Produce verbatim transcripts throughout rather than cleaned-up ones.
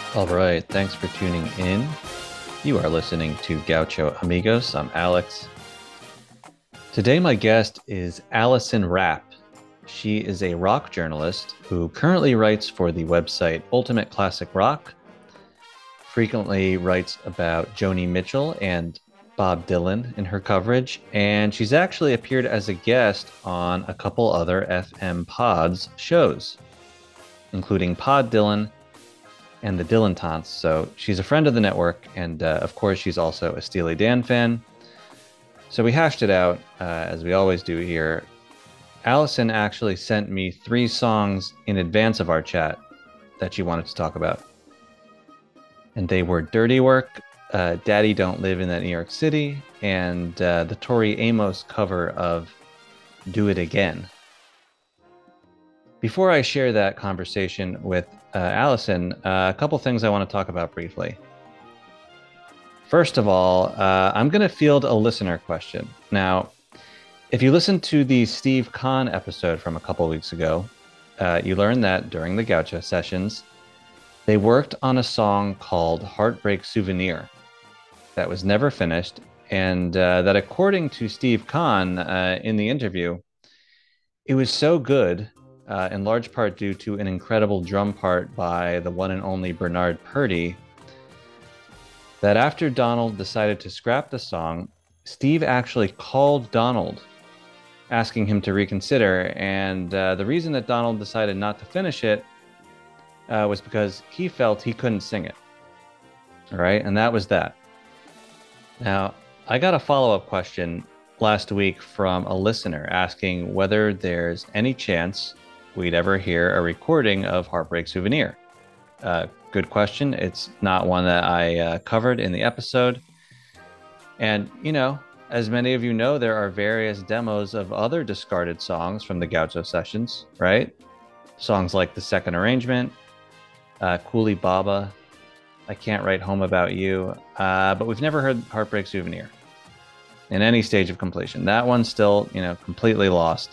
All right, thanks for tuning in. You are listening to Gaucho Amigos. I'm Alex. Today, my guest is Allison Rapp. She is a rock journalist who currently writes for the website Ultimate Classic Rock, frequently writes about Joni Mitchell and Bob Dylan in her coverage, and she's actually appeared as a guest on a couple other F M Pods shows, including Pod Dylan and the Dylan So she's a friend of the network, and uh, of course, she's also a Steely Dan fan. So we hashed it out, uh, as we always do here. Allison actually sent me three songs in advance of our chat that she wanted to talk about. And they were Dirty Work, uh, Daddy Don't Live in That New York City, and uh, the Tori Amos cover of Do It Again. Before I share that conversation with uh, Allison, uh, a couple things I want to talk about briefly. First of all, uh, I'm going to field a listener question. Now, if you listened to the Steve Kahn episode from a couple weeks ago, uh, you learned that during the Gaucho sessions, they worked on a song called Heartbreak Souvenir that was never finished, and uh, that according to Steve Kahn uh, in the interview, it was so good, uh, in large part due to an incredible drum part by the one and only Bernard Purdie, that after Donald decided to scrap the song, Steve actually called Donald, asking him to reconsider. And uh, the reason that Donald decided not to finish it uh, was because he felt he couldn't sing it. All right, and that was that. Now, I got a follow-up question last week from a listener asking whether there's any chance we'd ever hear a recording of Heartbreak Souvenir. Uh, good question. It's not one that I uh, covered in the episode. And, you know, as many of you know, there are various demos of other discarded songs from the Gaucho sessions, right? Songs like The Second Arrangement, uh, Coolie Baba, I Can't Write Home About You, uh, but we've never heard Heartbreak Souvenir in any stage of completion. That one's still, you know, completely lost.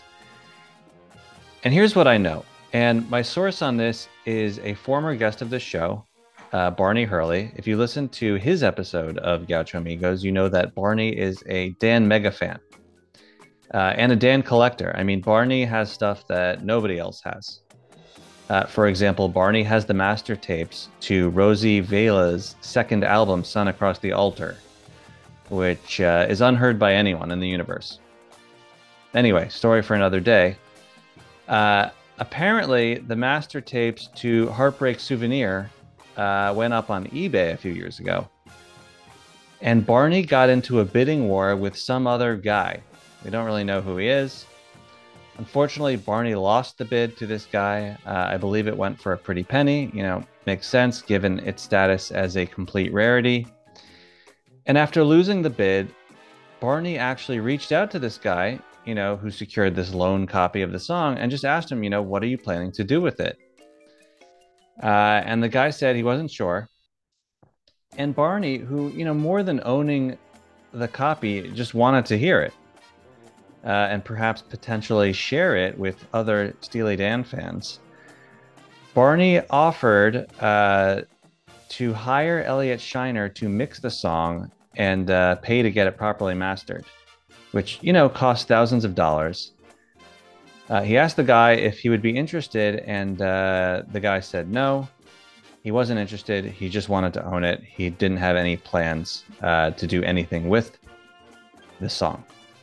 And here's what I know. And my source on this is a former guest of the show, uh, Barney Hurley. If you listen to his episode of Gaucho Amigos, you know that Barney is a Dan mega fan uh, and a Dan collector. I mean, Barney has stuff that nobody else has. Uh, for example, Barney has the master tapes to Rosie Vela's second album, Sun Across the Altar, which uh, is unheard by anyone in the universe. Anyway, story for another day. Uh, apparently, the master tapes to Heartbreak Souvenir uh, went up on eBay a few years ago. And Barney got into a bidding war with some other guy. We don't really know who he is. Unfortunately, Barney lost the bid to this guy. Uh, I believe it went for a pretty penny. You know, makes sense given its status as a complete rarity. And after losing the bid, Barney actually reached out to this guy, you know, who secured this lone copy of the song, and just asked him, you know, what are you planning to do with it? Uh, and the guy said he wasn't sure. And Barney, who, you know, more than owning the copy, just wanted to hear it. Uh, and perhaps potentially share it with other Steely Dan fans. Barney offered uh, to hire Elliot Shiner to mix the song and uh, pay to get it properly mastered, which, you know, cost thousands of dollars. Uh, he asked the guy if he would be interested, and uh, the guy said no. He wasn't interested. He just wanted to own it. He didn't have any plans uh, to do anything with the song.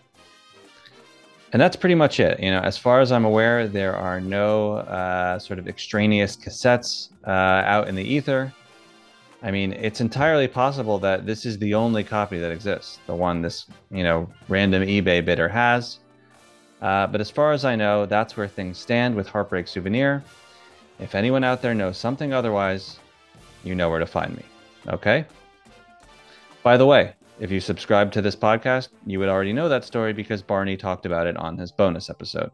And that's pretty much it. You know, as far as I'm aware, there are no uh, sort of extraneous cassettes uh, out in the ether. I mean, it's entirely possible that this is the only copy that exists, the one this, you know, random eBay bidder has. Uh, but as far as I know, that's where things stand with Heartbreak Souvenir. If anyone out there knows something otherwise, you know where to find me. Okay? By the way, if you subscribe to this podcast, you would already know that story because Barney talked about it on his bonus episode.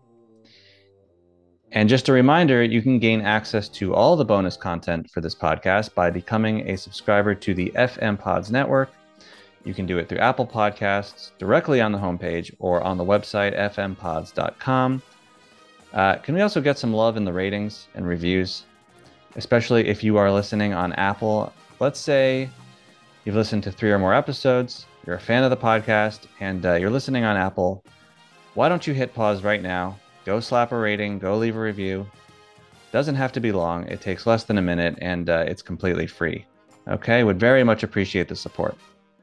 And just a reminder, you can gain access to all the bonus content for this podcast by becoming a subscriber to the F M Pods network. You can do it through Apple Podcasts, directly on the homepage, or on the website f m pods dot com. Uh, can we also get some love in the ratings and reviews? especially if you are listening on Apple. Let's say you've listened to three or more episodes, you're a fan of the podcast, and uh, you're listening on Apple. Why don't you hit pause right now? Go slap a rating, go leave a review. Doesn't have to be long. It takes less than a minute, and uh, it's completely free. Okay, would very much appreciate the support.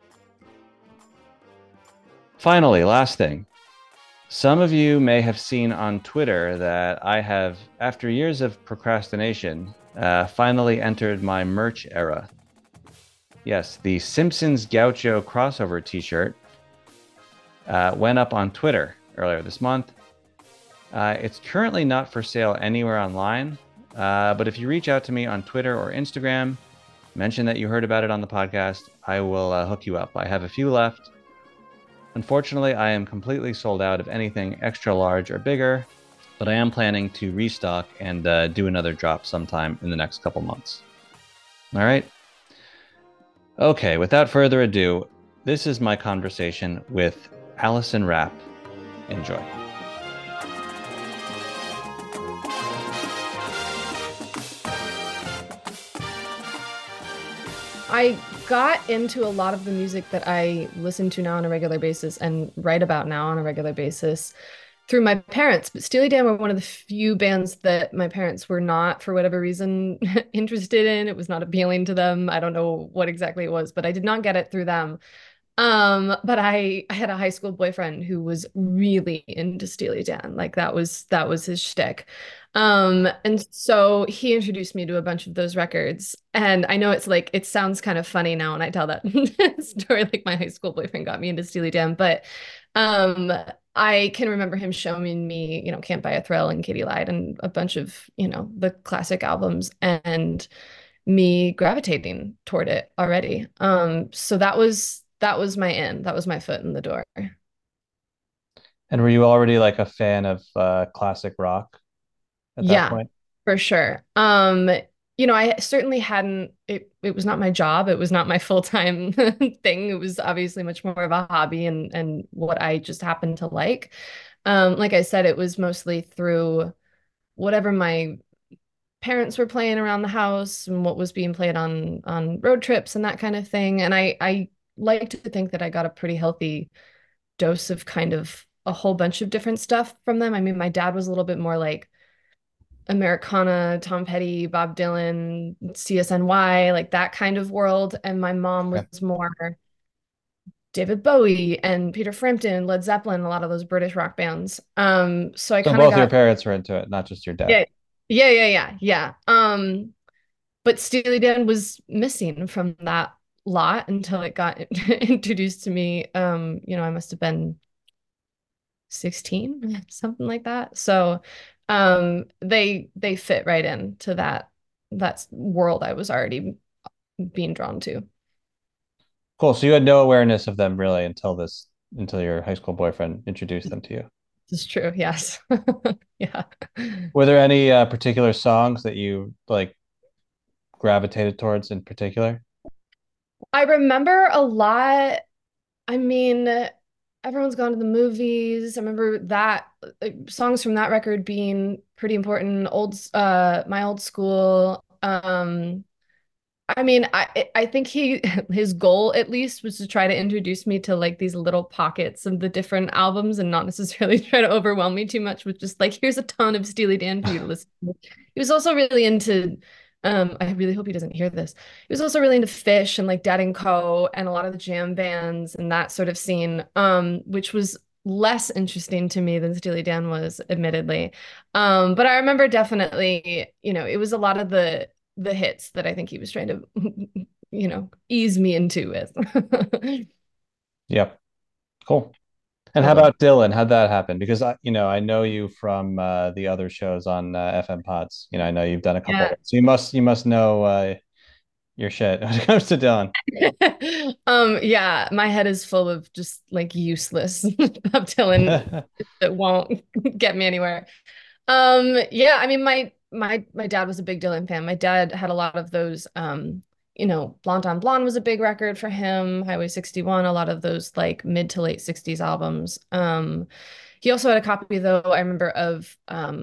Finally, last thing. Some of you may have seen on Twitter that I have, after years of procrastination, uh, finally entered my merch era. Yes, the Simpsons Gaucho crossover t-shirt uh, went up on Twitter earlier this month. Uh, it's currently not for sale anywhere online, uh, but if you reach out to me on Twitter or Instagram, mention that you heard about it on the podcast, I will uh, hook you up. I have a few left. Unfortunately, I am completely sold out of anything extra large or bigger, but I am planning to restock and uh, do another drop sometime in the next couple months. All right. Okay, without further ado, this is my conversation with Allison Rapp. Enjoy. I got into a lot of the music that I listen to now on a regular basis and write about now on a regular basis through my parents. But Steely Dan were one of the few bands that my parents were not, for whatever reason, interested in. It was not appealing to them. I don't know what exactly it was, but I did not get it through them. Um, but I, I had a high school boyfriend who was really into Steely Dan. Like that was that was his shtick. Um, and so he introduced me to a bunch of those records. And I know it's like it sounds kind of funny now when I tell that story, like my high school boyfriend got me into Steely Dan, but um I can remember him showing me, you know, Can't Buy a Thrill and Katy Lied and a bunch of, you know, the classic albums and me gravitating toward it already. Um, so that was that was my in. That was my foot in the door. And were you already like a fan of uh, classic rock at that Yeah, point? for sure. Um, you know, I certainly hadn't it it was not my job. It was not my full-time thing. It was obviously much more of a hobby and and what I just happened to like. Um, like I said, it was mostly through whatever my parents were playing around the house and what was being played on on road trips and that kind of thing. And I I like to think that I got a pretty healthy dose of kind of a whole bunch of different stuff from them. I mean, my dad was a little bit more like Americana, Tom Petty, Bob Dylan, C S N Y, like that kind of world. And my mom Okay. was more David Bowie and Peter Frampton, Led Zeppelin, a lot of those British rock bands. Um, so I So kind of both your got, parents were into it, not just your dad. yeah, yeah, yeah, yeah, yeah. Um, but Steely Dan was missing from that lot until it got introduced to me. Um, you know, I must have been sixteen, something like that. So um they they fit right into that that world I was already being drawn to. Cool. So you had no awareness of them really until this, until your high school boyfriend introduced them to you. This is true, yes. Yeah. Were there any uh, particular songs that you like gravitated towards in particular? I remember a lot. I mean, everyone's gone to the movies. I remember that like, songs from that record being pretty important. Old uh My Old School. Um I mean, I I think he his goal at least was to try to introduce me to like these little pockets of the different albums and not necessarily try to overwhelm me too much with just like here's a ton of Steely Dan for you to listen to. He was also really into um I really hope he doesn't hear this. He was also really into Fish and like Dead and Co and a lot of the jam bands and that sort of scene um which was less interesting to me than Steely Dan was admittedly. Um but I remember definitely, you know, it was a lot of the the hits that I think he was trying to, you know, ease me into with. Yep. Cool. And how Totally. about Dylan? How'd that happen? Because I, you know, I know you from uh, the other shows on uh, F M Pods. You know, I know you've done a couple of Yeah. them. So you must you must know uh, your shit when it comes to Dylan. Um, yeah, my head is full of just like useless Bob Dylan that won't get me anywhere. Um, yeah, I mean my my my dad was a big Dylan fan. My dad had a lot of those um, you know, Blonde on Blonde was a big record for him, Highway sixty-one, a lot of those like mid to late sixties albums. Um, he also had a copy though, I remember of um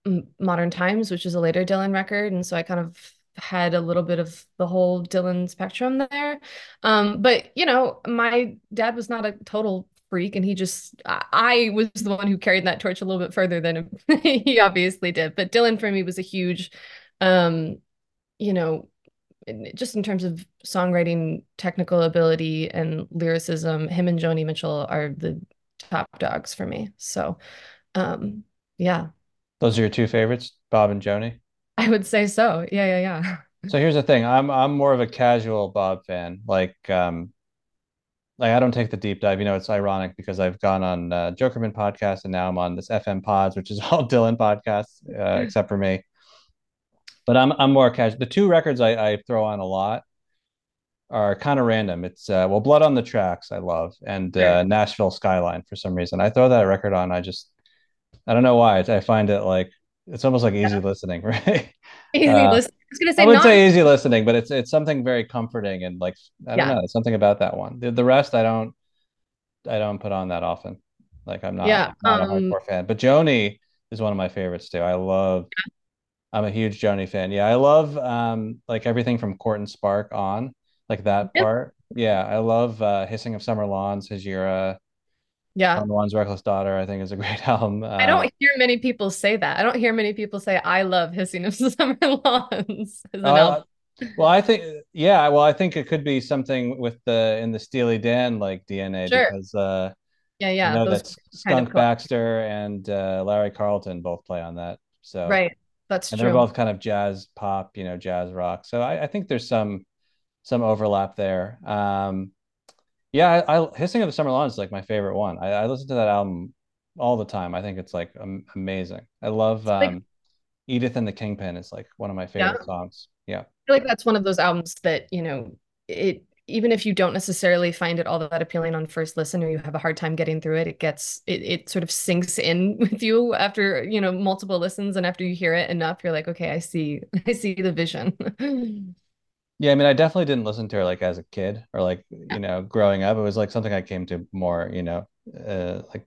Modern Times, which is a later Dylan record, and so I kind of had a little bit of the whole Dylan spectrum there. Um, but you know, my dad was not a total freak, and he just I, I was the one who carried that torch a little bit further than he obviously did. But Dylan for me was a huge, um, you know, just in terms of songwriting, technical ability, and lyricism. Him and Joni Mitchell are the top dogs for me. So, um, yeah. Those are your two favorites, Bob and Joni? I would say so. Yeah, yeah, yeah. So here's the thing. I'm I'm more of a casual Bob fan. Like um like I don't take the deep dive. You know, it's ironic because I've gone on uh, Jokerman podcast and now I'm on this F M Pods, which is all Dylan podcasts, uh, except for me. But I'm I'm more casual. The two records I, I throw on a lot are kind of random. It's uh, well, Blood on the Tracks I love, and Sure. uh, Nashville Skyline for some reason. I throw that record on. I just I don't know why. I find it like it's almost like easy Yeah. listening, right? Easy Uh, listen. I was gonna I say wouldn't not. say easy listening, but it's it's something very comforting and like I don't Yeah. know, it's something about that one. The, the rest I don't I don't put on that often. Like I'm not Yeah. not a Um, hardcore fan. But Joni is one of my favorites too. I love I'm a huge Joni fan. Yeah, I love um like everything from Court and Spark on, like that yeah. part. Yeah, I love uh Hissing of Summer Lawns, Hejira, Yeah. Don Juan's Reckless Daughter, I think is a great album. I Um don't hear many people say that. I don't hear many people say I love Hissing of Summer Lawns as an uh, album. well, I think yeah, well, I think it could be something with the in the Steely Dan like D N A Sure. because uh Yeah, I yeah. know Those that kind of Skunk co Baxter and uh, Larry Carlton both play on that. So, right. That's and they're true. both kind of jazz pop, you know, jazz rock. So I, I think there's some some overlap there. Um, yeah, I, I Hissing of the Summer Lawn is like my favorite one. I, I listen to that album all the time. I think it's like um, amazing. I love Like, um, Edith and the Kingpin is like one of my yeah. favorite songs. Yeah. Feel like that's one of those albums that, you know, it even if you don't necessarily find it all that appealing on first listen or you have a hard time getting through it, it gets it it sort of sinks in with you after, you know, multiple listens and after you hear it enough, you're like, okay, I see I see the vision. Yeah, I mean, I definitely didn't listen to her like as a kid or like, you know, growing up. It was like something I came to more, you know, uh, like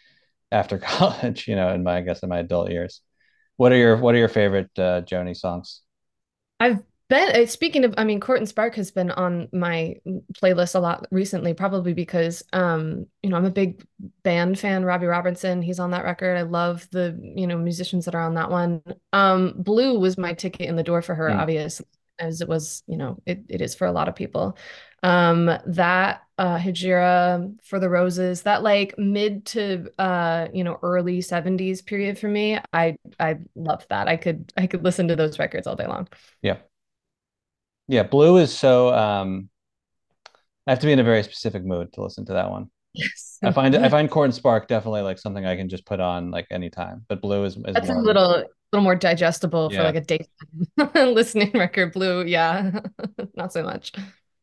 after college, you know, in my I guess in my adult years. What are your what are your favorite uh, Joni songs? I've been uh, speaking of, I mean, Court and Spark has been on my playlist a lot recently, probably because um, you know, I'm a big band fan, Robbie Robertson, he's on that record. I love the, you know, musicians that are on that one. Um, Blue was my ticket in the door for her, Hmm. obviously, as it was, you know, it, it is for a lot of people. Um, that uh Hijira for the Roses, that like mid to uh, you know, early seventies period for me, I I love that. I could I could listen to those records all day long. Yeah. Yeah, Blue is so um I have to be in a very specific mood to listen to that one. Yes. I find I find Corn Spark definitely like something I can just put on like anytime, but Blue is is That's a more little little more digestible for yeah. like a daytime listening record. Blue, yeah, not so much.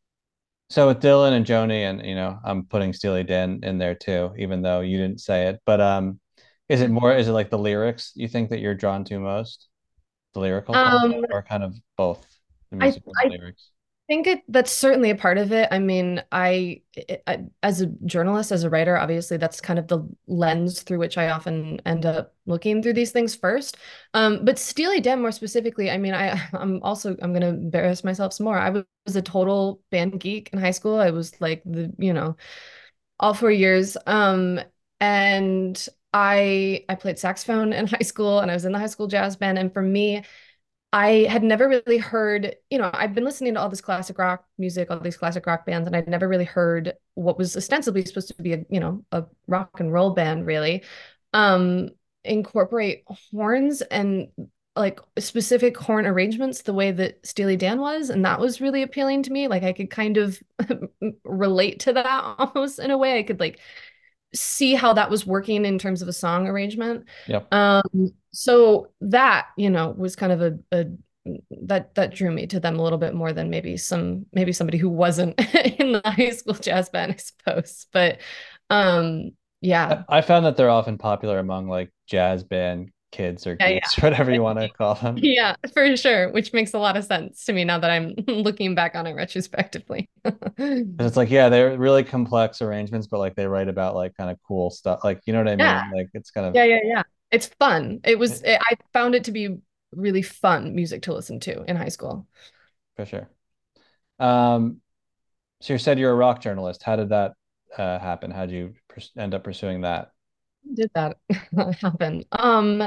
So with Dylan and Joni and you know, I'm putting Steely Dan in there too, even though you didn't say it. But um is it more is it like the lyrics you think that you're drawn to most? The lyrical content Um, or kind of both the I music and the I lyrics? think it that's certainly a part of it. I mean, I, I as a journalist, as a writer, obviously that's kind of the lens through which I often end up looking through these things first. Um, but Steely Dan more specifically, I mean, I I'm also I'm gonna embarrass myself some more. I was a total band geek in high school. I was like the, you know, all four years. Um, and I I played saxophone in high school and I was in the high school jazz band. And for me, I had never really heard, you know, I've been listening to all this classic rock music, all these classic rock bands, and I'd never really heard what was ostensibly supposed to be a, you know, a rock and roll band really, um, incorporate horns and like specific horn arrangements the way that Steely Dan was. And that was really appealing to me. Like I could kind of relate to that almost in a way. I could like see how that was working in terms of a song arrangement. Yep. Um, so that, you know, was kind of a, a that that drew me to them a little bit more than maybe some maybe somebody who wasn't in the high school jazz band, I suppose. But um, yeah. I, I found that they're often popular among like jazz band kids or Yeah, yeah. geeks, whatever you want to call them. Yeah, for sure, which makes a lot of sense to me now that I'm looking back on it retrospectively. And it's like, yeah, they're really complex arrangements, but like they write about like kind of cool stuff. Like, you know what I Yeah, mean? Like it's kind of yeah, yeah, yeah. It's fun. It was, I found it to be really fun music to listen to in high school. For sure. Um, so you said you're a rock journalist. How did that uh, happen? How did you pers- end up pursuing that? Did that happen? Um,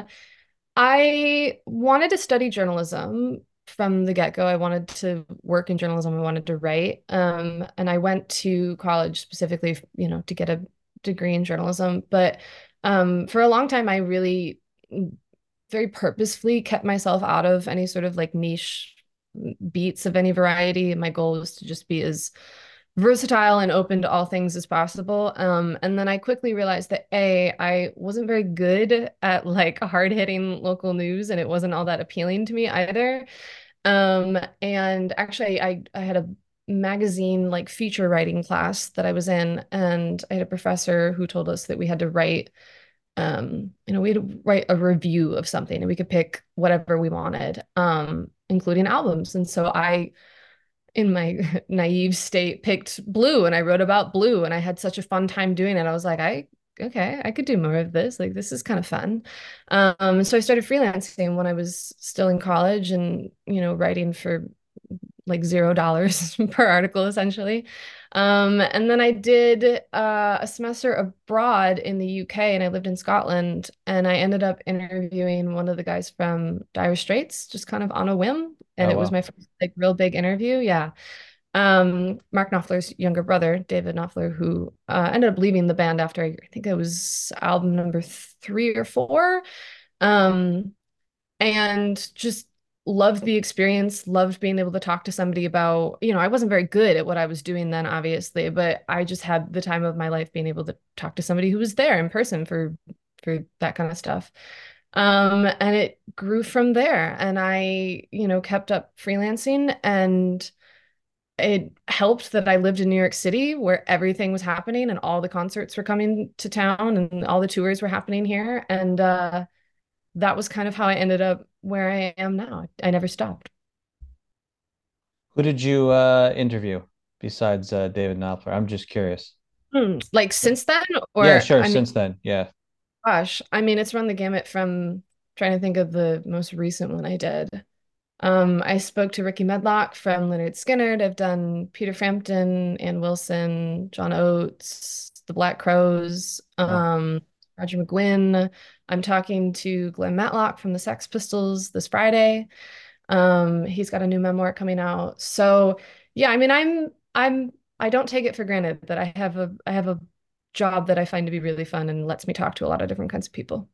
I wanted to study journalism from the get-go. I wanted to work in journalism. I wanted to write. Um, and I went to college specifically, you know, to get a degree in journalism. But um, for a long time, I really very purposefully kept myself out of any sort of like niche beats of any variety. My goal was to just be as versatile and open to all things as possible. Um, and then I quickly realized that A, I wasn't very good at like hard-hitting local news, and it wasn't all that appealing to me either. Um, and actually, I I had a magazine like feature writing class that I was in, and I had a professor who told us that we had to write um, you know, we had to write a review of something and we could pick whatever we wanted, um, including albums. And so I, in my naive state, picked Blue and I wrote about Blue and I had such a fun time doing it. I was like, I, okay, I could do more of this. Like, this is kind of fun. Um, so I started freelancing when I was still in college and, you know, writing for like zero dollars per article essentially. Um, and then I did uh, a semester abroad in the U K and I lived in Scotland and I ended up interviewing one of the guys from Dire Straits just kind of on a whim. And Oh, it was wow. my first like real big interview. Yeah. Um, Mark Knopfler's younger brother, David Knopfler, who uh, ended up leaving the band after I think it was album number three or four. Um, and just loved the experience, loved being able to talk to somebody about, you know, I wasn't very good at what I was doing then, obviously, but I just had the time of my life being able to talk to somebody who was there in person for for that kind of stuff. Um, and it grew from there. And I, you know, kept up freelancing and it helped that I lived in New York City where everything was happening and all the concerts were coming to town and all the tours were happening here. And uh that was kind of how I ended up where I am now. I never stopped. Who did you uh, interview besides uh, David Knopfler? I'm just curious. Hmm. Like since then, Yeah, or sure. I mean, Since then, yeah. gosh, I mean, it's run the gamut from trying to think of the most recent one I did. Um, I spoke to Ricky Medlock from Leonard Skinner. I've done Peter Frampton, Ann Wilson, John Oates, The Black Crowes, Wow. um, Roger McGuinn. I'm talking to Glenn Matlock from the Sex Pistols this Friday. Um, he's got a new memoir coming out. So yeah, I mean, I'm I'm I don't take it for granted that I have a I have a job that I find to be really fun and lets me talk to a lot of different kinds of people.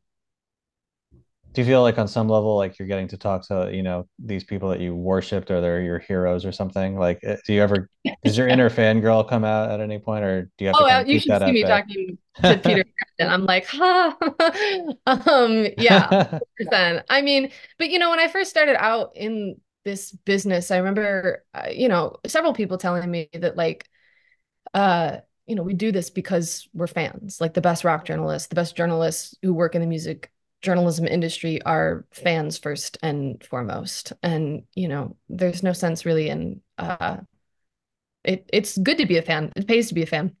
Do you feel like on some level, like you're getting to talk to, you know, these people that you worshipped or they're your heroes or something? Like, uh, do you ever, does your inner fangirl come out at any point, or do you have to Oh, kind well, of you keep should that see at me bay? talking to Peter Frampton. I'm like, ha. Um, yeah, one hundred percent. I mean, but you know, when I first started out in this business, I remember, uh, you know, several people telling me that like, uh, you know, we do this because we're fans. Like the best rock journalists, the best journalists who work in the music journalism industry are fans first and foremost. And, you know, there's no sense really in uh it it's good to be a fan. It pays to be a fan.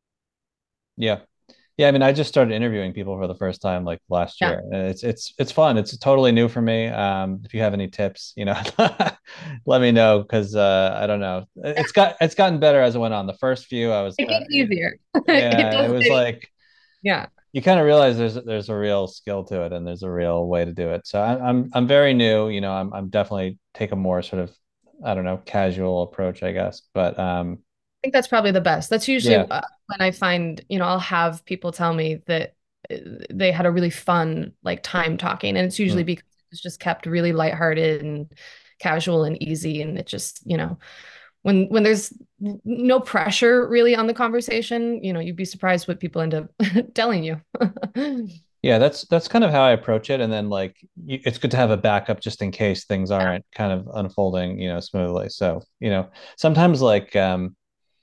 Yeah. Yeah, I mean, I just started interviewing people for the first time like last Yeah. year. And it's it's it's fun. It's totally new for me. Um, if you have any tips, you know, let me know because uh, I don't know. It's got it's gotten better as it went on. The first few, I was, It uh, gets easier. It yeah, it does. was It, like yeah. you kind of realize there's there's a real skill to it and there's a real way to do it. So I'm I'm I'm very new. You know, I'm I'm definitely take a more sort of I don't know casual approach, I guess. But um, Think that's probably the best. That's usually yeah. uh, when I find, you know, I'll have people tell me that uh, they had a really fun like time talking, and it's usually Mm. because it's just kept really lighthearted and casual and easy, and it just, you know, when when there's no pressure really on the conversation, you know, you'd be surprised what people end up telling you. Yeah, that's that's kind of how I approach it, and then like you, it's good to have a backup just in case things aren't kind of unfolding, you know, smoothly. So, you know, sometimes like um,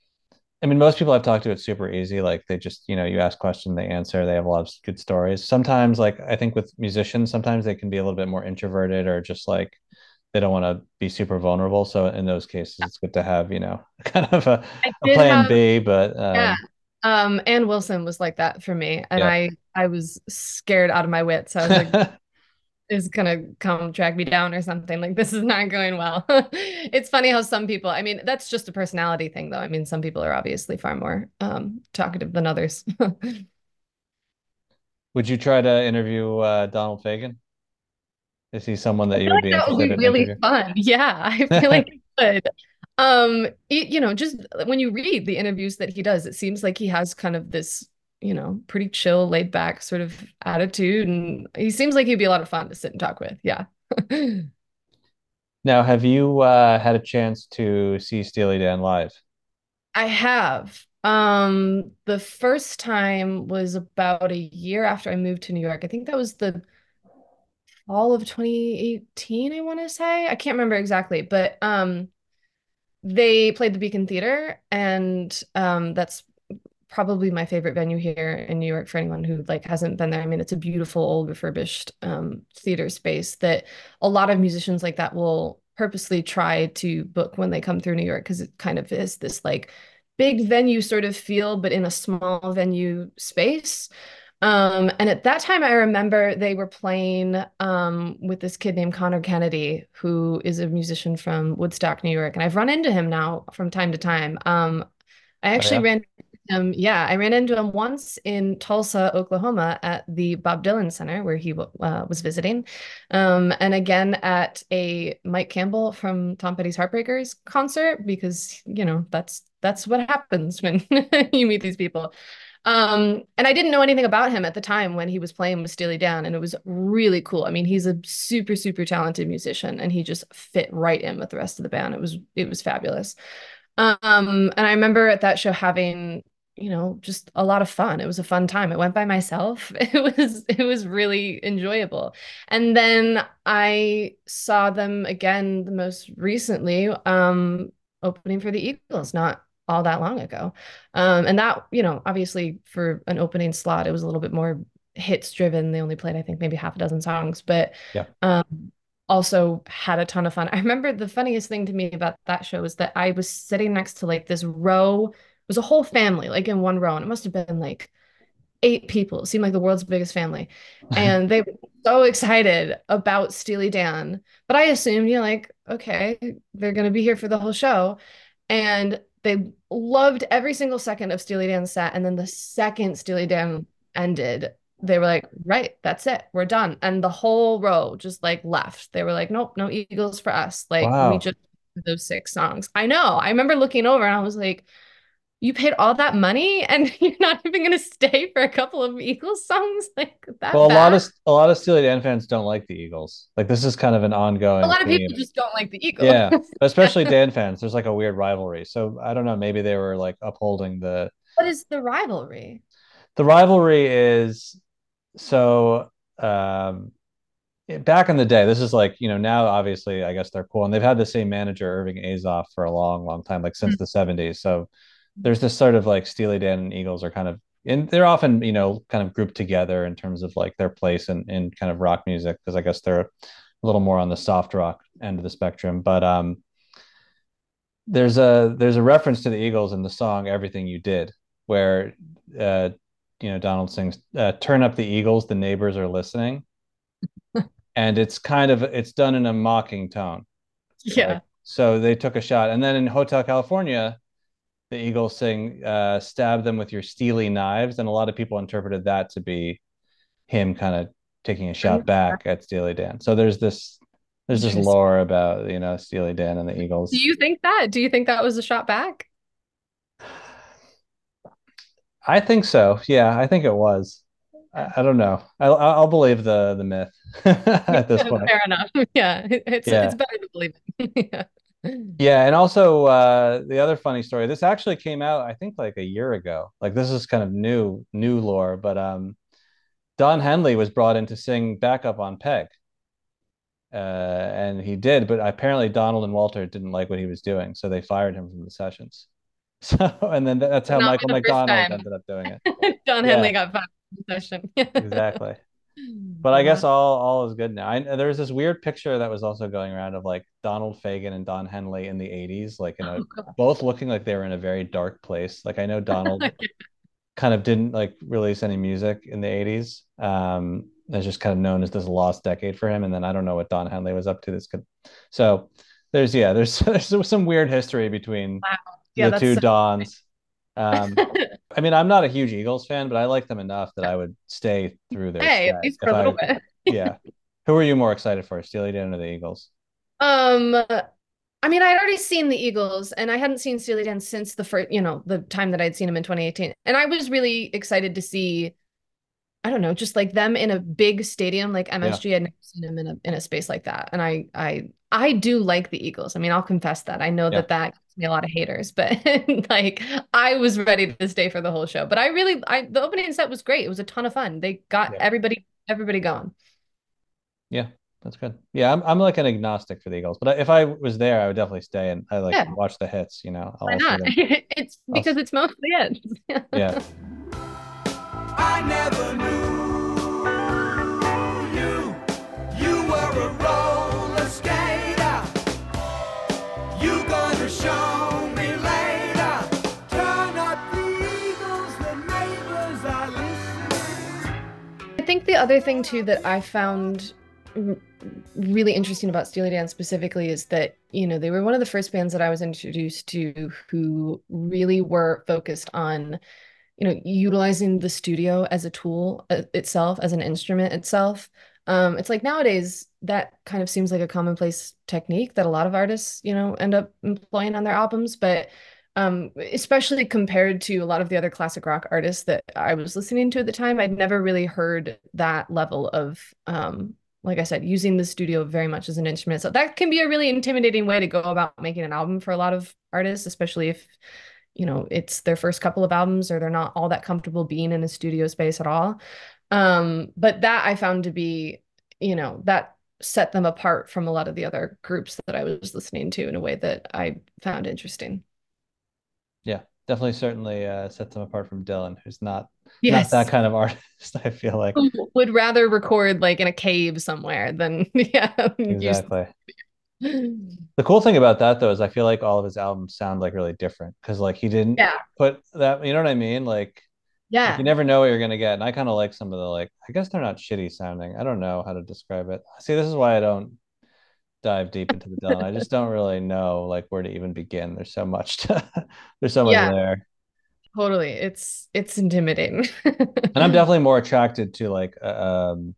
I mean, most people I've talked to, it's super easy. Like they just, you know, you ask questions, they answer, they have a lot of good stories. Sometimes, like I think with musicians, sometimes they can be a little bit more introverted or just like they don't want to be super vulnerable. So in those cases, it's good to have, you know, kind of a, I a did plan have, B, but yeah, um, Um, Ann Wilson was like that for me, and Yeah. I I was scared out of my wits. I was like, is gonna come track me down or something. Like this is not going well. It's funny how some people, I mean, that's just a personality thing though. I mean, some people are obviously far more um talkative than others. Would you try to interview uh, Donald Fagen? Is he someone that I you feel would like be that would interested be in really interviewing? fun. Yeah, I feel like it would. Um, it, you know, just when you read the interviews that he does, it seems like he has kind of this, you know, pretty chill, laid back sort of attitude, and he seems like he'd be a lot of fun to sit and talk with. Yeah. Now, have you uh, had a chance to see Steely Dan live? I have. Um, the first time was about a year after I moved to New York. I think that was the fall of twenty eighteen, I want to say. I can't remember exactly, but um they played the Beacon Theater, and um that's probably my favorite venue here in New York for anyone who like hasn't been there. I mean, it's a beautiful old refurbished um theater space that a lot of musicians like that will purposely try to book when they come through New York because it kind of is this like big venue sort of feel, but in a small venue space. Um, and at that time, I remember they were playing um, with this kid named Connor Kennedy, who is a musician from Woodstock, New York. And I've run into him now from time to time. Um, I Oh actually yeah. ran into him, yeah, I ran into him once in Tulsa, Oklahoma at the Bob Dylan Center where he uh, was visiting. Um, and again at a Mike Campbell from Tom Petty's Heartbreakers concert because, you know, that's that's what happens when you meet these people. Um, and I didn't know anything about him at the time when he was playing with Steely Dan, and it was really cool. I mean, he's a super, super talented musician, and he just fit right in with the rest of the band. It was it was fabulous. Um, and I remember at that show having, you know, just a lot of fun. It was a fun time. It went by myself. It was it was really enjoyable. And then I saw them again the most recently, um, opening for the Eagles not all that long ago. Um, and that, you know, obviously for an opening slot, it was a little bit more hits driven. They only played, I think, maybe half a dozen songs, but Yeah. um also had a ton of fun. I remember the funniest thing to me about that show was that I was sitting next to like this row. It was a whole family, like in one row, and it must have been like eight people. It seemed like the world's biggest family. And they were so excited about Steely Dan. But I assumed, you know, like, okay, they're gonna be here for the whole show. And they loved every single second of Steely Dan's set. And then the second Steely Dan ended, they were like, right, that's it. We're done. And the whole row just like left. They were like, nope, no Eagles for us. Like we Wow. just those six songs. I know. I remember looking over and I was like, you paid all that money and you're not even going to stay for a couple of Eagles songs? Like Well, that a lot bad? of a lot of Steely Dan fans don't like the Eagles. Like this is kind of an A ongoing lot of people theme. just don't like the Eagles. Yeah, especially Dan fans. There's like a weird rivalry. So I don't know. Maybe they were like upholding the What is the rivalry? the rivalry is so um back in the day. This is like you know now obviously I guess they're cool and they've had the same manager Irving Azoff for a long long time like since the seventies. So there's this sort of like Steely Dan and Eagles are kind of and they're often you know kind of grouped together in terms of like their place in in kind of rock music because I guess they're a little more on the soft rock end of the spectrum. But um there's a there's a reference to the Eagles in the song "Everything You Did," where uh, you know Donald sings uh, "Turn up the Eagles, the neighbors are listening," and it's kind of it's done in a mocking tone, like Yeah. so they took a shot. And then in Hotel California, the Eagles sing uh, "Stab them with your steely knives," and a lot of people interpreted that to be him kind of taking a shot back at Steely Dan. So there's this there's this Interesting. lore about you know Steely Dan and the Do Eagles. you think that? Do you think that was a shot back? I think so. Yeah, I think it was. I, I don't know. I'll I'll believe the the myth Yeah, at this point. fair enough. Yeah, it's it's Yeah. better to believe it. Yeah. Yeah, and also uh the other funny story. This actually came out I think like a year ago. Like this is kind of new new lore, but um Don Henley was brought in to sing backup on Peg. Uh and he did, but apparently Donald and Walter didn't like what he was doing, so they fired him from the sessions. So and then that's Would how not be Michael the first McDonald time ended up doing it. Don Yeah, Henley got fired from the session. exactly. But I guess Uh, all all is good now. I, there was this weird picture that was also going around of like Donald Fagen and Don Henley in the eighties, like you know, oh, God. both looking like they were in a very dark place. Like I know Donald kind of didn't like release any music in the eighties. Um, it's just kind of known as this lost decade for him. And then I don't know what Don Henley was up to. This could, so there's yeah, there's there's some weird history between Wow. Yeah, the that's two so Dons. Um, I mean, I'm not a huge Eagles fan, but I like them enough that I would stay through their hey, at set least for if a little I, bit. yeah. Who are you more excited for, Steely Dan or the Eagles? Um, I mean, I'd already seen the Eagles, and I hadn't seen Steely Dan since the first, you know, the time that I'd seen him in twenty eighteen. And I was really excited to see, I don't know, just like them in a big stadium like Yeah, M S G. I'd never seen them in a in a space like that. And I I I do like the Eagles. I mean, I'll confess that. I know yeah, that that gives me a lot of haters, but like I was ready to stay for the whole show. But I really, I the opening set was great. It was a ton of fun. They got yeah, everybody everybody going. yeah. That's good. Yeah, I'm I'm like an agnostic for the Eagles, but if I was there, I would definitely stay and I like Yeah, watch the hits. You know, I'll why also not? them. It's I'll, because it's mostly yeah, it. I never knew you. You were a roller skater. You gonna show me later. Turn up the Eagles, the neighbors are listening. I think the other thing too that I found r- really interesting about Steely Dan specifically is that, you know, they were one of the first bands that I was introduced to who really were focused on, you know, utilizing the studio as a tool uh, itself, as an instrument itself. Um, it's like nowadays that kind of seems like a commonplace technique that a lot of artists, you know, end up employing on their albums, but um, especially compared to a lot of the other classic rock artists that I was listening to at the time, I'd never really heard that level of, um, like I said, using the studio very much as an instrument. So that can be a really intimidating way to go about making an album for a lot of artists, especially if, you know, it's their first couple of albums or they're not all that comfortable being in a studio space at all. Um, but that I found to be, you know, that set them apart from a lot of the other groups that I was listening to in a way that I found interesting. yeah. Definitely, certainly uh, sets them apart from Dylan, who's not not that Yes. kind of artist. I feel like Who would rather record like in a cave somewhere than yeah, use exactly. The cool thing about that though is I feel like all of his albums sound like really different because like he didn't yeah. put that, you know what I mean? Like like you Yeah. never know what you're gonna get. And I kind of like some of the like I guess they're not shitty sounding. I don't know how to describe it. See, this is why I don't dive deep into the Dylan. I just don't really know like where to even begin. There's so much to there's so much Yeah, there. totally. It's it's intimidating. And I'm definitely more attracted to like uh, um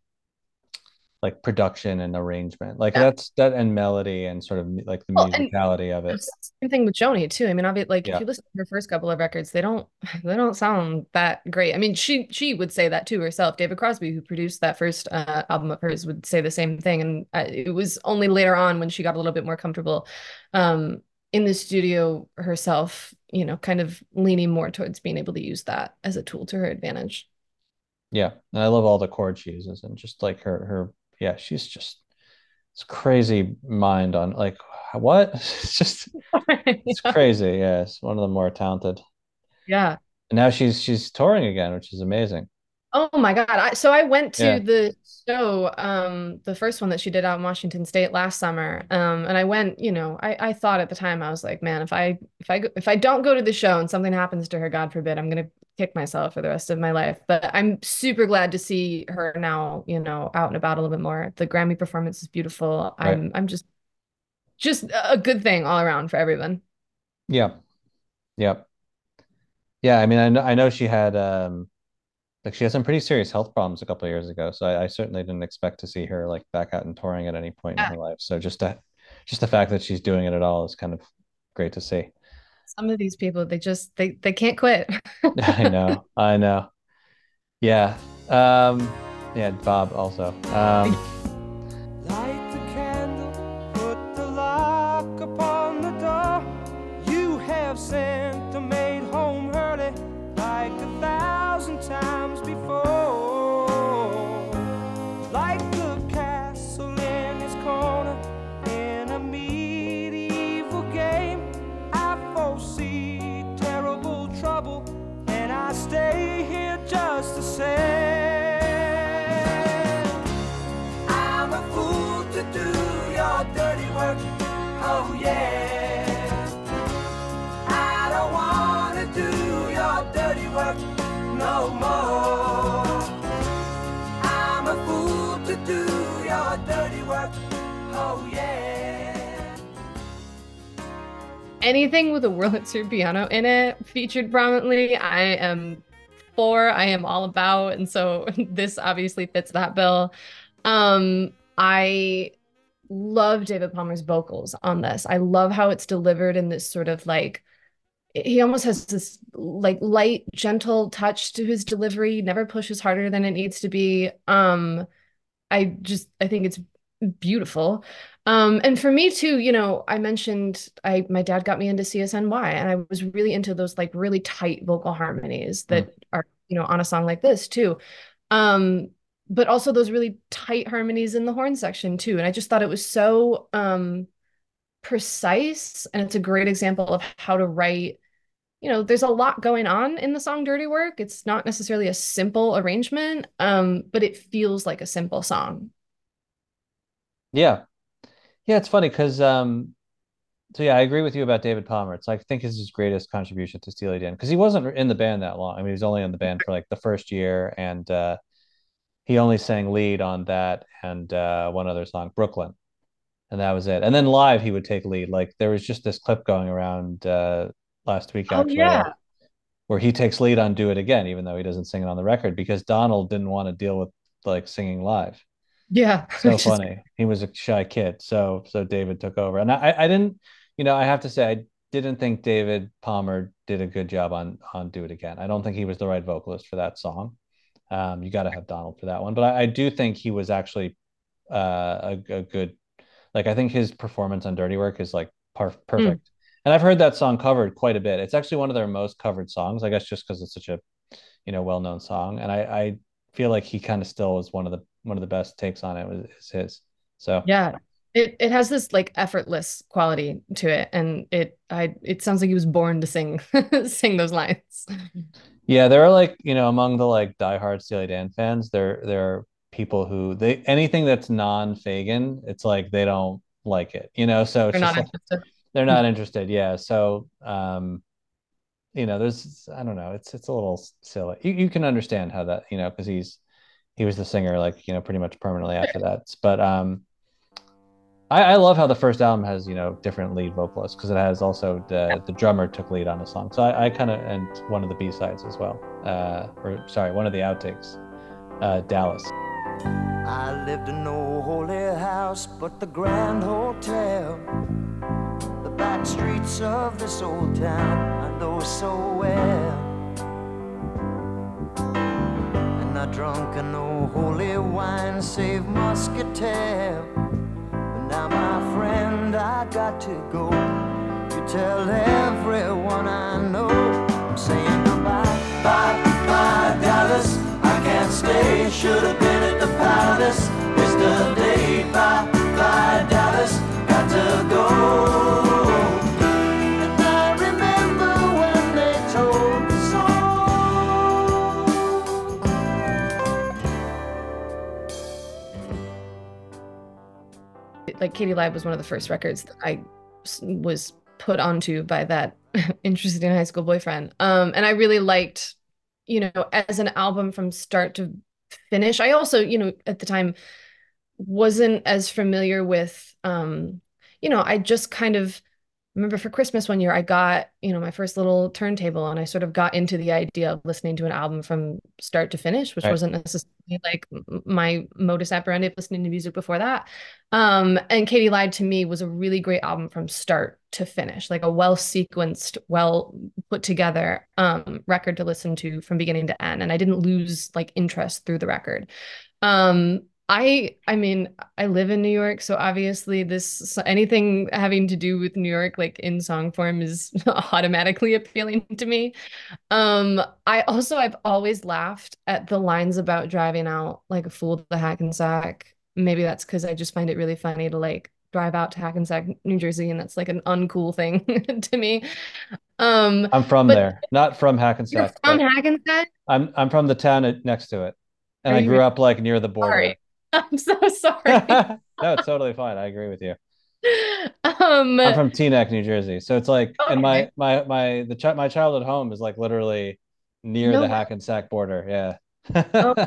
like production and arrangement. Like Yeah. that's that and melody and sort of like the Well, and musicality of it. same thing with Joni too. I mean, obviously, like if Yeah. you listen to her first couple of records, they don't they don't sound that great. I mean, she she would say that too herself. David Crosby, who produced that first uh, album of hers, would say the same thing. And uh, it was only later on when she got a little bit more comfortable um, in the studio herself, you know, kind of leaning more towards being able to use that as a tool to her advantage. Yeah. And I love all the chord she uses and just like her her yeah, she's just it's crazy mind on like what? It's just it's crazy. Yeah, it's one of the more talented. Yeah. And now she's she's touring again, which is amazing. Oh my God. I, so I went to Yeah. the show, um, the first one that she did out in Washington State last summer. Um, and I went, you know, I, I thought at the time, I was like, man, if I if I go, if I don't go to the show and something happens to her, God forbid, I'm gonna kick myself for the rest of my life. But I'm super glad to see her now, you know, out and about a little bit more. The Grammy performance is beautiful. Right. I'm I'm just just a good thing all around for everyone. Yeah. Yeah. Yeah. I mean, I know I know she had um like she had some pretty serious health problems a couple of years ago. So I, I certainly didn't expect to see her like back out and touring at any point in Yeah. her life. So just that just the fact that she's doing it at all is kind of great to see. Some of these people, they just they they can't quit. I know. I know. Yeah. Um, yeah, Bob also. Um, Light the candle, put the lock upon the door. You have sent the maid home early, like a thousand times before. Like the castle in his corner, in a medieval game. I foresee terrible trouble, and I stay here just the same. I'm a fool to do your dirty work, oh yeah. I don't wanna do your dirty work work. Oh yeah. Anything with a Wurlitzer piano in it featured prominently, I am for, I am all about, and so this obviously fits that bill. Um, I love David Palmer's vocals on this. I love how it's delivered in this sort of like, he almost has this like light, gentle touch to his delivery, never pushes harder than it needs to be. Um, I just I think it's beautiful. Um, and for me too, you know, I mentioned I my dad got me into C S N Y, and I was really into those like really tight vocal harmonies Mm. that are, you know, on a song like this too. Um, but also those really tight harmonies in the horn section too. And I just thought it was so um precise, and it's a great example of how to write. You know, there's a lot going on in the song Dirty Work. It's not necessarily a simple arrangement, um, but it feels like a simple song. Yeah. Yeah, it's funny because um so yeah, I agree with you about David Palmer. It's like I think it's his greatest contribution to Steely Dan because he wasn't in the band that long. I mean, he was only in the band for like the first year, and uh he only sang lead on that and uh one other song, Brooklyn, and that was it. And then live he would take lead. Like there was just this clip going around uh last week Oh actually of yeah. where he takes lead on Do It Again, even though he doesn't sing it on the record because Donald didn't want to deal with like singing live. Yeah, So which is funny. He was a shy kid. So so David took over. And I I didn't, you know, I have to say I didn't think David Palmer did a good job on on Do It Again. I don't think he was the right vocalist for that song. Um, you got to have Donald for that one. But I, I do think he was actually uh, a, a good, like I think his performance on Dirty Work is like par- mm, perfect. And I've heard that song covered quite a bit. It's actually one of their most covered songs, I guess, just because it's such a, you know, well-known song. And I, I feel like he kind of still is one of the one of the best takes on it was is his. So yeah. It it has this like effortless quality to it, and it I it sounds like he was born to sing sing those lines. yeah, there are like, you know, among the like diehard Steely Dan fans, there there are people who they anything that's non-Fagan, it's like they don't like it, you know. So it's They're just not like interested. they're not interested. Yeah. So um you know, there's I don't know, it's it's a little silly. You you can understand how that, you know, because he's he was the singer like, you know, pretty much permanently after that. But um I, I love how the first album has, you know, different lead vocalists because it has also the the drummer took lead on a song. So I, I kind of and one of the B sides as well. Uh, or sorry, one of the outtakes, uh, Dallas. I lived in no holy house but the Grand Hotel. The back streets of this old town I know so well. And I drunk in no holy wine save muscatel. Now, my friend, I got to go. You tell everyone I know I'm saying goodbye. Bye, bye, Dallas. I can't stay. Should have been at the palace. Missed the day. Bye, bye, Dallas. Got to go. And I remember when they told the Like Katie Live was one of the first records that I was put onto by that interesting high school boyfriend. Um, and I really liked, you know, as an album from start to finish. I also, you know, at the time wasn't as familiar with, um, you know, I just kind of remember for Christmas one year, I got, you know, my first little turntable, and I sort of got into the idea of listening to an album from start to finish, which Right. wasn't necessarily like my modus operandi of listening to music before that. Um, and Katie Lied to me was a really great album from start to finish, like a well sequenced, well put together um, record to listen to from beginning to end. And I didn't lose like interest through the record. Um, I I mean, I live in New York, so obviously this anything having to do with New York, like in song form, is automatically appealing to me. Um, I also I've always laughed at the lines about driving out like a fool to the Hackensack. Maybe that's because I just find it really funny to like drive out to Hackensack, New Jersey, and that's like an uncool thing to me. Um, I'm from but there, not from you're Hackensack, from but Hackensack? I'm I'm from the town next to it, and Are I you grew really up like near the border. sorry? I'm so sorry. No, it's totally fine. I agree with you. Um, I'm from Teaneck, New Jersey. So it's like, and okay. my my my the ch my childhood home is like literally near No the way. Hackensack border. Oh, Yeah.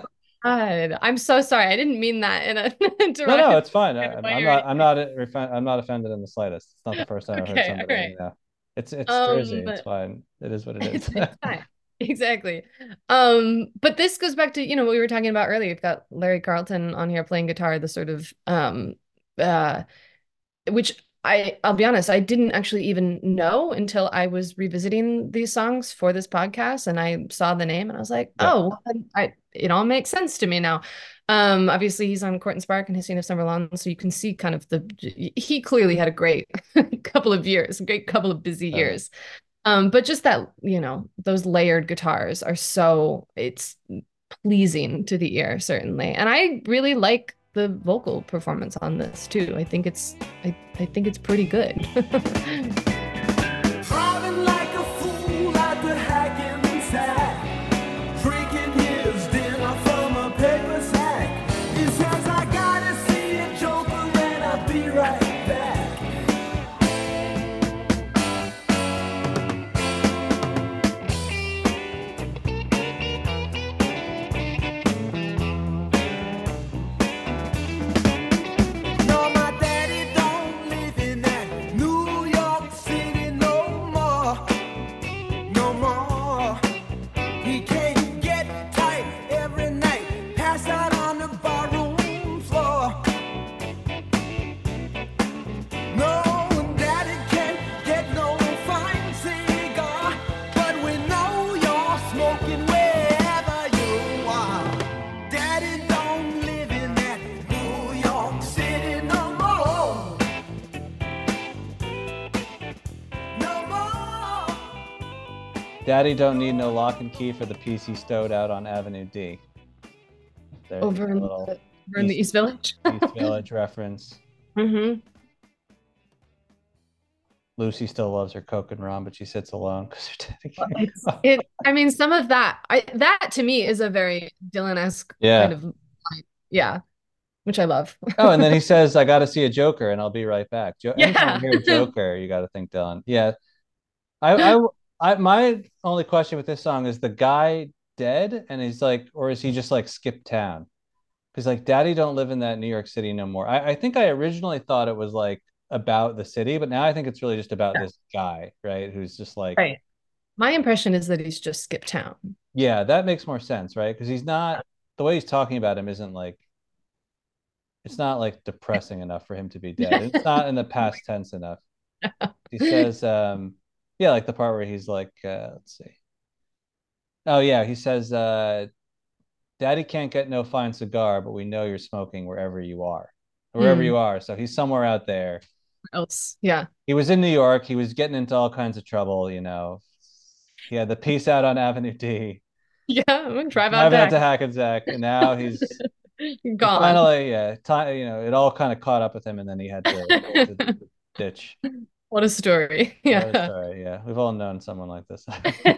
God, I'm so sorry. I didn't mean that in a No, no, derogatory it's fine. I, I'm way or not. I'm anything. not. I'm not offended in the slightest. It's not the first time I've heard Okay, all somebody. right. You know, it's it's Jersey. Um, It's fine. It is what it is. it's it's fine. Exactly. Um, but this goes back to, you know, what we were talking about earlier. You've got Larry Carlton on here playing guitar, the sort of um uh which I I'll be honest, I didn't actually even know until I was revisiting these songs for this podcast and I saw the name and I was like, Yep. oh, well, I it all makes sense to me now. Um, obviously he's on Court and Spark and Hissing of Summer Lawn, so you can see kind of the he clearly had a great couple of years, a great couple of busy Oh, yeah. years. Um, but just that, you know, those layered guitars are so it's pleasing to the ear, certainly. And I really like the vocal performance on this too. I think it's I, I think it's pretty good. Driving like a fool at the Hackensack, drinking his dinner from a paper sack. He says, I gotta see a joker and I'll be right back. No, my daddy don't live in that New York City no more, no more. He can't get tight every night, pass out on the barroom floor. No, daddy can't get no fine cigar, but we know you're smoking wherever you are. Daddy don't live in that New York City no more, no more. Daddy don't need no lock and key for the piece he stowed out on Avenue D. There's Over a in little the, over in the East Village. East Village reference. hmm Lucy still loves her Coke and rum, but she sits alone because her daddy can't It's go. it. I mean, some of that, I that to me is a very Dylan-esque kind Yeah. of, yeah, which I love. Oh, and then he says, "I got to see a Joker, and I'll be right back." Jo- anytime Yeah. you hear Joker, you got to think Dylan. Yeah, I, I, I, my only question with this song is the guy dead, and he's like, or is he just like skipped town? Because like, Daddy don't live in that New York City no more. I, I think I originally thought it was like about the city, but now I think it's really just about Yeah. this guy, right? Who's just like, Right. My impression is that he's just skipped town. yeah, that makes more sense, right? Because he's not the way he's talking about him isn't like it's not like depressing enough for him to be dead. It's not in the past tense enough. He says, um, yeah, like the part where he's like, uh, let's see. Oh yeah, he says, uh, Daddy can't get no fine cigar, but we know you're smoking wherever you are. Wherever Mm, you are. So he's somewhere out there. else. Yeah. He was in New York. He was getting into all kinds of trouble, you know. He had the piece out on Avenue D, Yeah. I'm gonna drive out driving out back. to Hackensack, and now he's he Gone. finally, yeah, ti you know, it all kind of caught up with him, and then he had to, to ditch. What a story. What a Yeah. story. Yeah, we've all known someone like this.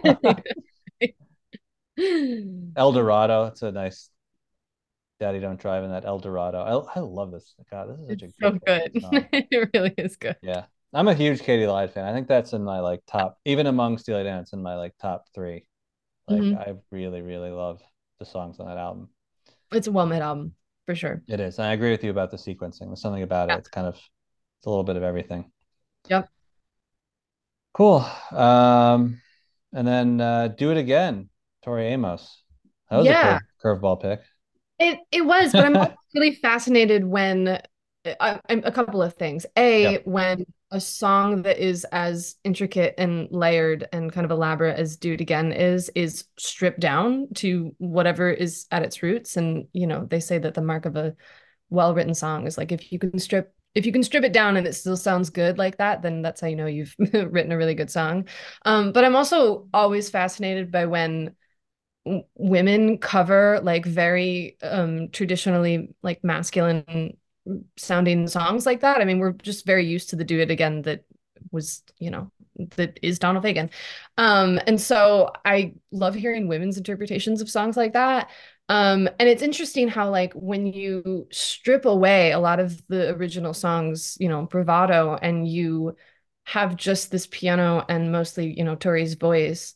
El Dorado. It's a nice Daddy Don't Drive in that El Dorado. I, I love this. God, this is such It's a so good good. fucking song. It really is good. Yeah. I'm a huge Katie Lyde fan. I think that's in my like top, even among Steely Dan, it's in my like top three. Like Mhm. I really, really love the songs on that album. It's a well-made album for sure. It is. And I agree with you about the sequencing. There's something about it. Yeah. It's kind of it's a little bit of everything. Yep. Cool. Um, and then uh, Do It Again, Tori Amos. That was a Yeah. curve curveball pick. It it was, but I'm also really fascinated when I, I'm a couple of things. A, Yep. when a song that is as intricate and layered and kind of elaborate as Do It Again is, is stripped down to whatever is at its roots. And, you know, they say that the mark of a well-written song is like if you can strip if you can strip it down and it still sounds good like that, then that's how you know you've written a really good song. Um, but I'm also always fascinated by when w- women cover like very um traditionally like masculine sounding songs like that. I mean, we're just very used to the Do It Again that was, you know, that is Donald Fagen. Um, and so I love hearing women's interpretations of songs like that. Um, and it's interesting how like when you strip away a lot of the original songs, you know, bravado, and you have just this piano and mostly, you know, Tori's voice,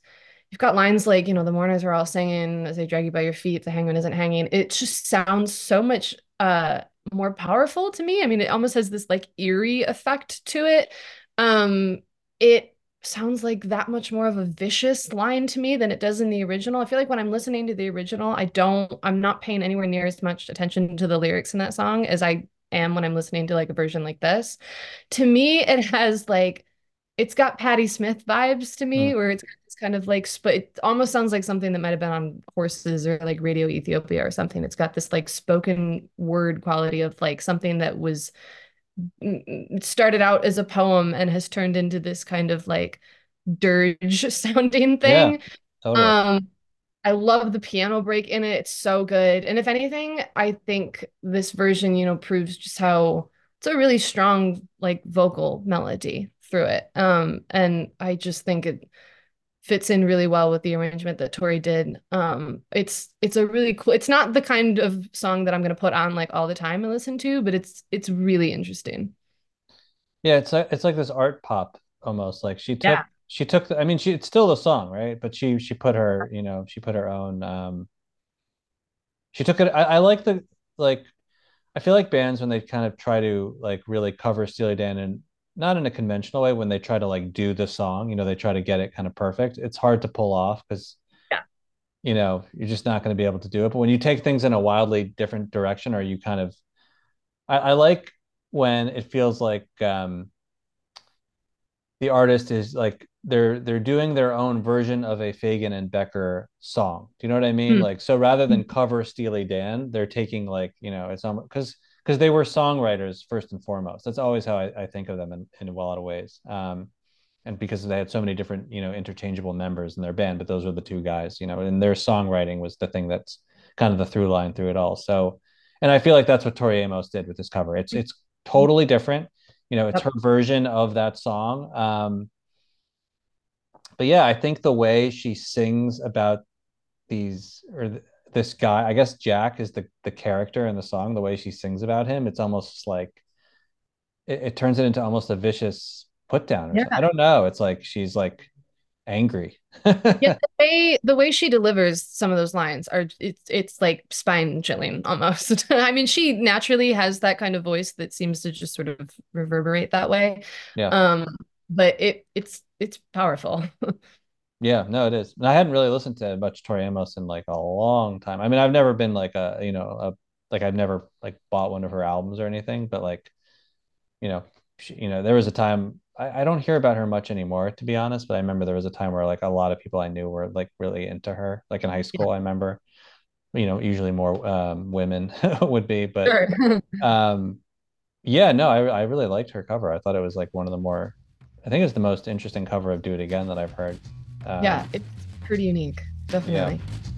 you've got lines like, you know, the mourners are all singing as they drag you by your feet, the hangman isn't hanging. It just sounds so much uh more powerful to me. I mean, it almost has this like eerie effect to it. Um, it sounds like that much more of a vicious line to me than it does in the original. I feel like when I'm listening to the original, I don't, I'm not paying anywhere near as much attention to the lyrics in that song as I am when I'm listening to like a version like this. To me, it has like, it's got Patti Smith vibes to Mm. me, where it's got this kind of like, but it almost sounds like something that might have been on Horses or like Radio Ethiopia or something. It's got this like spoken word quality of like something that was it started out as a poem and has turned into this kind of like dirge sounding Yeah, thing. totally. Um, I love the piano break in it. It's so good. And if anything, I think this version, you know, proves just how it's a really strong like vocal melody through it. Um, and I just think it fits in really well with the arrangement that Tori did. Um, it's it's a really cool. It's not the kind of song that I'm gonna put on like all the time and listen to, but it's it's really interesting. Yeah, it's like it's like this art pop almost. Like she took Yeah. she took the, I mean she it's still a song, right? But she she put her, you know, she put her own um she took it I, I like the like I feel like bands when they kind of try to like really cover Steely Dan and not in a conventional way when they try to like do the song, you know, they try to get it kind of perfect. It's hard to pull off because Yeah. you know, you're just not going to be able to do it. But when you take things in a wildly different direction or you kind of I, I like when it feels like um the artist is like they're they're doing their own version of a Fagen and Becker song. Do you know what I mean? Mm. Like so rather than cover Steely Dan, they're taking like, you know, it's almost because because they were songwriters first and foremost. That's always how I, I think of them in, in a lot of ways. Um, and because they had so many different, you know, interchangeable members in their band, but those were the two guys, you know, and their songwriting was the thing that's kind of the through line through it all. So, and I feel like that's what Tori Amos did with this cover. It's it's totally different. You know, it's Yep. her version of that song. Um, but yeah, I think the way she sings about these or th- this guy, I guess Jack is the the character in the song. The way she sings about him, it's almost like it, it turns it into almost a vicious put down or something. I Yeah. don't know. It's like she's like angry. Yeah, the way the way she delivers some of those lines are it's it's like spine chilling almost. I mean, she naturally has that kind of voice that seems to just sort of reverberate that way. Yeah. Um, but it it's it's powerful. Yeah, no, it is. And I hadn't really listened to much Tori Amos in like a long time. I mean, I've never been like a, you know, a like I've never like bought one of her albums or anything, but like, you know, she, you know, there was a time I, I don't hear about her much anymore, to be honest, but I remember there was a time where like a lot of people I knew were like really into her. Like in high Yeah, school, I remember, you know, usually more um women would be, but sure. um yeah, no, I I really liked her cover. I thought it was like one of the more I think it's the most interesting cover of Do It Again that I've heard. Yeah, Um it's pretty unique, yeah. definitely.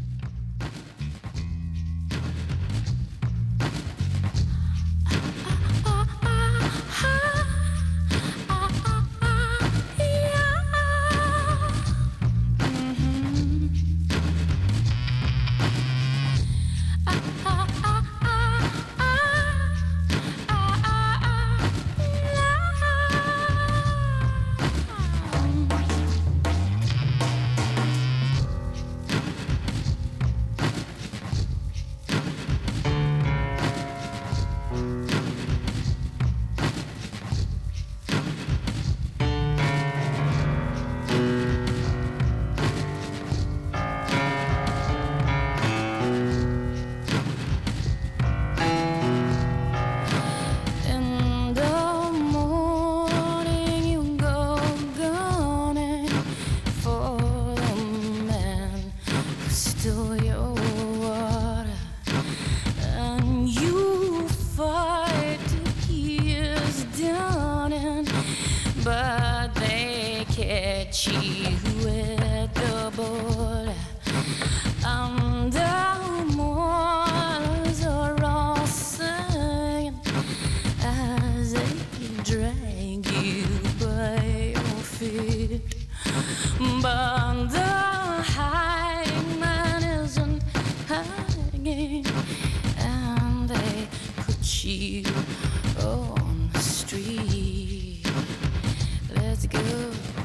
In the morning you go gunning for the man who stole your water, and you fight to his downing, but they catch you at the border. And the mourners are all singing as they drag you by your feet, but the hangman isn't hanging, and they put you on the street. Let's go.